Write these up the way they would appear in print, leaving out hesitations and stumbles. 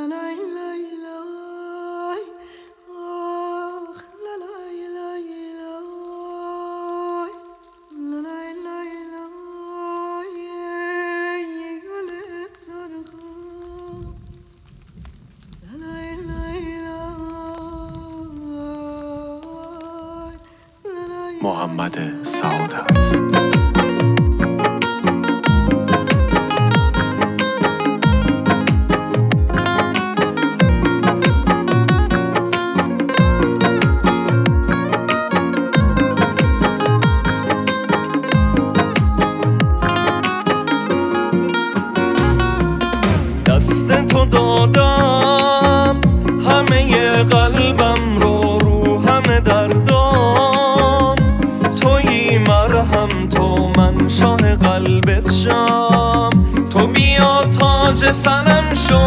محمد سعادت. دست تو دادم همه قلبم رو همه دردام، تویی مرهم تو من شاه قلبت شم، تو بیا تاج سرم شو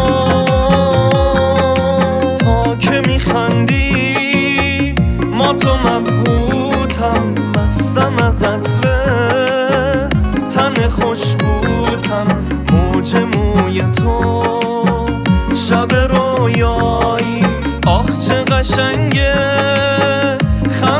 تا که میخندی ما تو مبهوتم، مستم از عطره تن خوشبوتم، موج موی تو شب رویایی، آخ چه قشنگه خم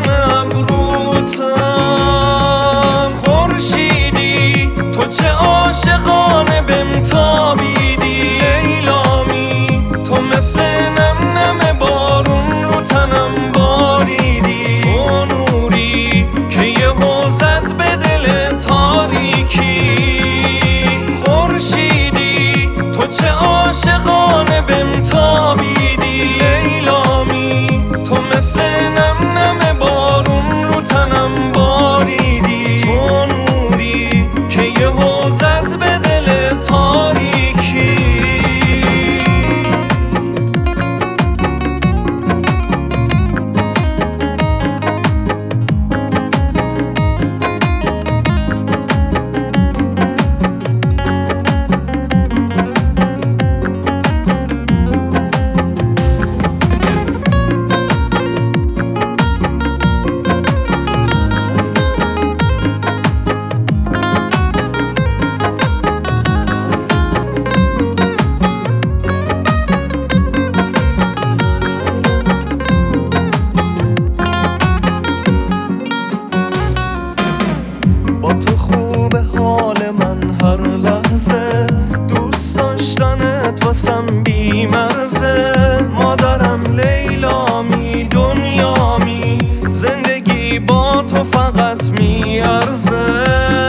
ابروتم، خورشیدی تو چه عاشقانه بهم تابیدی، ایلامی تو مثل نم نم بارون رو تنم باریدی، تو نوری که یهو زد به دل تاریکی، خورشیدی تو چه عاشقانه بهم تابیدی، ایلامی تو مثل نم نم بارون رو تنم باریدی، تو نوری که یهو زد به دل تاریکی. با تو خوبه حال من هر لحظه، دوست داشتنت واسم بی مرزه، مادرم لیلامی دنیامی، زندگی با تو فقط میارزه،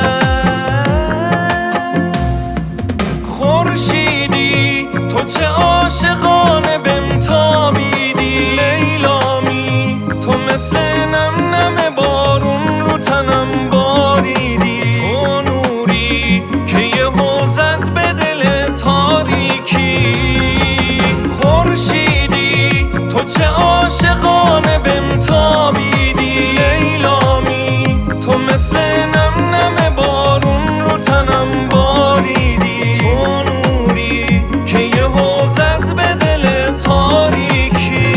خورشیدی تو چه عاشقانه بهم تابیدی، لیلامی تو مثل نم نم بارون رو تنم باریدی، تو نوری که یهو زد به دل تاریکی، خورشیدی تو چه عاشقانه بهم تابیدی، ایلامی تو مثل نم نم بارون رو تنم باریدی، تو نوری که یهو زد به دل تاریکی.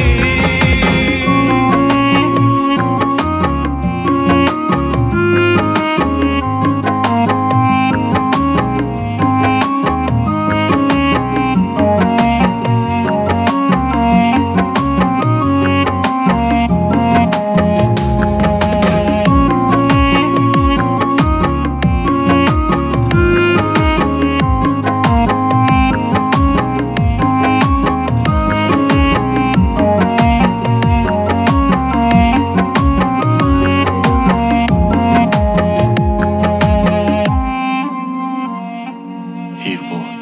هیربود.